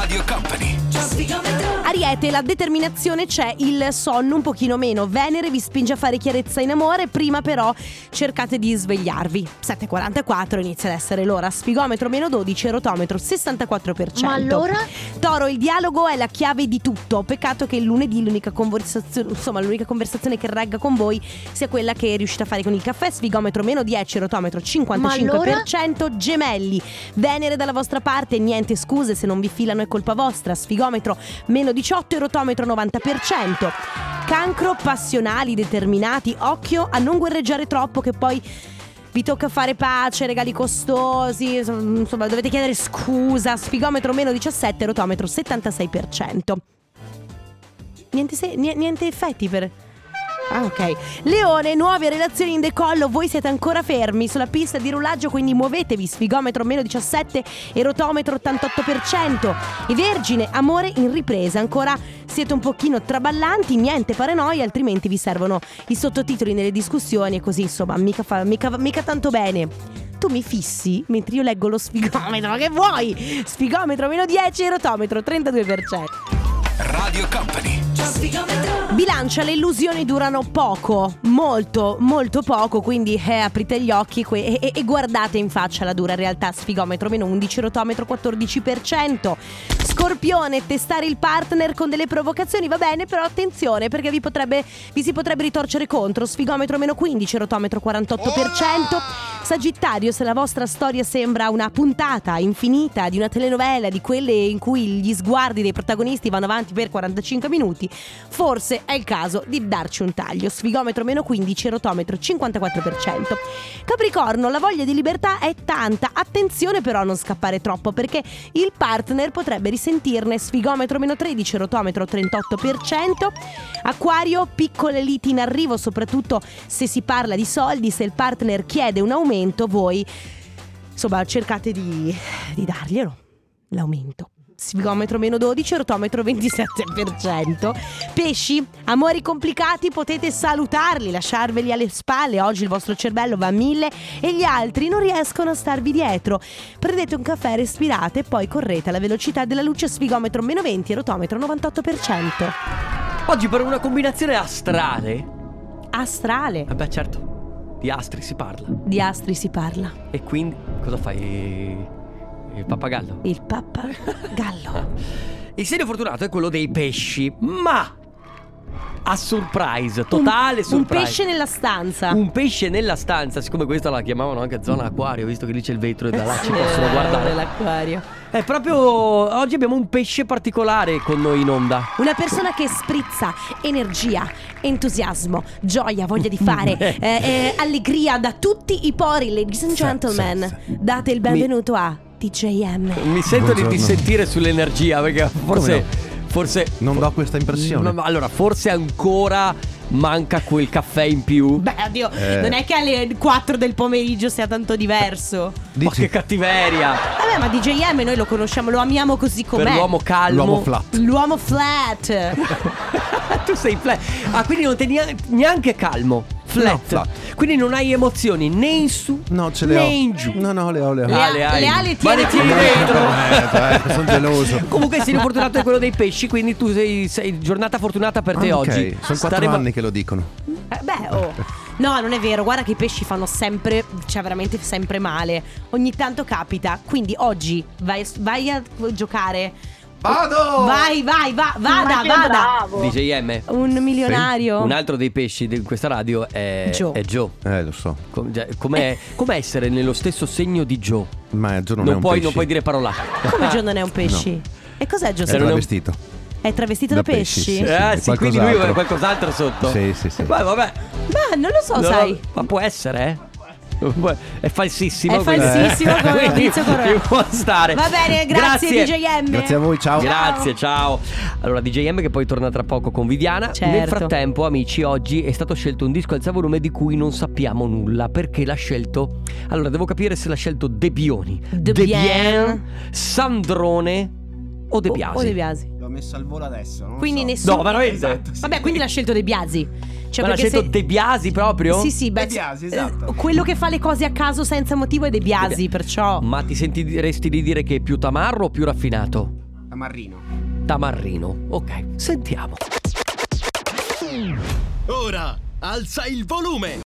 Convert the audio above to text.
Radio Company. Ariete, la determinazione c'è, il sonno un pochino meno. Venere vi spinge a fare chiarezza in amore, prima però cercate di svegliarvi. 7:44 inizia ad essere l'ora. Sfigometro meno 12, rotometro 64%. Ma allora? Toro, il dialogo è la chiave di tutto. Peccato che il lunedì l'unica conversazione che regga con voi sia quella che riuscite a fare con il caffè. Sfigometro meno 10, rotometro 55%. Gemelli, Venere dalla vostra parte, niente scuse, se non vi filano è colpa vostra. Sfigometro meno 18 e rotometro 90%. Cancro, passionali, determinati, occhio a non guerreggiare troppo che poi vi tocca fare pace, regali costosi, insomma dovete chiedere scusa. Sfigometro meno 17, rotometro 76%. Niente effetti per... Ah, ok. Leone, nuove relazioni in decollo. Voi siete ancora fermi sulla pista di rullaggio, quindi muovetevi. Sfigometro meno 17 e rotometro 88%. E Vergine, amore in ripresa. Ancora siete un pochino traballanti, niente paranoia, altrimenti vi servono i sottotitoli nelle discussioni e così, insomma, mica tanto bene. Tu mi fissi mentre io leggo lo sfigometro, ma che vuoi? Sfigometro meno 10 e rotometro 32%. Radio Company. Bilancia, le illusioni durano poco, molto poco, quindi aprite gli occhi e guardate in faccia la dura realtà. Sfigometro meno 11, rotometro 14%. Scorpione, testare il partner con delle provocazioni va bene, però attenzione perché vi si potrebbe ritorcere contro. Sfigometro meno 15, rotometro 48%. Sagittario, se la vostra storia sembra una puntata infinita di una telenovela, di quelle in cui gli sguardi dei protagonisti vanno avanti per 45 minuti, forse è il caso di darci un taglio. Sfigometro meno 15, rotometro 54%. Capricorno, la voglia di libertà è tanta, attenzione però a non scappare troppo perché il partner potrebbe risentirne. Sfigometro meno 13, rotometro 38%. Acquario, piccole liti in arrivo, soprattutto se si parla di soldi. Se il partner chiede un aumento, voi insomma cercate di darglielo l'aumento. Sfigometro meno 12, rotometro 27%. Pesci, amori complicati, potete salutarli, lasciarveli alle spalle. Oggi il vostro cervello va a 1000 e gli altri non riescono a starvi dietro. Prendete un caffè, respirate e poi correte alla velocità della luce. Sfigometro meno 20 e rotometro 98%. Oggi per una combinazione astrale. Astrale? Beh, certo, di astri si parla. Di astri si parla. E quindi cosa fai? Il pappagallo. Il pappagallo. Il segno fortunato è quello dei pesci, ma a surprise, totale surprise. Un pesce nella stanza. Un pesce nella stanza. Siccome questa la chiamavano anche zona acquario, visto che lì c'è il vetro e da là ci possono guardare l'acquario. È proprio oggi abbiamo un pesce particolare con noi in onda. Una persona che sprizza energia, entusiasmo, gioia, voglia di fare, allegria da tutti i pori. Ladies and gentlemen, date il benvenuto a DJM. Mi sento di dissentire sull'energia perché forse non do questa impressione. Allora, forse ancora manca quel caffè in più. Beh, oddio, non è che alle 4 del pomeriggio sia tanto diverso. Ma che cattiveria. Vabbè, ma DJM noi lo conosciamo, lo amiamo così com'è. Per l'uomo calmo. L'uomo flat. Tu sei flat. Ah, quindi non sei neanche calmo. Flat. No, flat. Quindi non hai emozioni né in su né in giù. No, le ho. Le ali ma le tieni dentro. Sono geloso. Comunque il segno fortunato è quello dei pesci, quindi tu sei giornata fortunata per te oggi. Sono 4 anni che lo dicono. No, non è vero, guarda che i pesci fanno sempre, cioè veramente sempre male. Ogni tanto capita. Quindi oggi vai a giocare. Vado! Vada. DJM. Un milionario. Sì. Un altro dei pesci di questa radio è Joe. Lo so. Com'è essere nello stesso segno di Joe? Ma Joe non è un pesce. Non puoi dire parolacce. Come Joe non è un pesce? No. E cos'è Joe? È travestito. È travestito da pesci? Sì, quindi lui aveva qualcos'altro sotto. Sì. Vabbè. Ma non lo so, sai. Ma può essere, È falsissimo. Come inizio corretto. Può stare. Va bene, grazie DJM. Grazie a voi, ciao. Grazie, ciao. Allora DJM che poi torna tra poco con Viviana. Certo. Nel frattempo, amici, oggi è stato scelto un disco alza volume di cui non sappiamo nulla. Perché l'ha scelto? Allora devo capire se l'ha scelto De Bioni, De Bien, Sandrone o De Biasi. L'ho messo al volo adesso, non quindi so. nessuno. No, veramente? Esatto, sì. Vabbè, quindi l'ha scelto De Biasi. Ma l'ha scelto De Biasi proprio? Sì, De Biasi, esatto. Quello che fa le cose a caso senza motivo è De Biasi, perciò. Ma ti sentiresti di dire che è più tamarro o più raffinato? Tamarrino, ok, sentiamo. Ora alza il volume.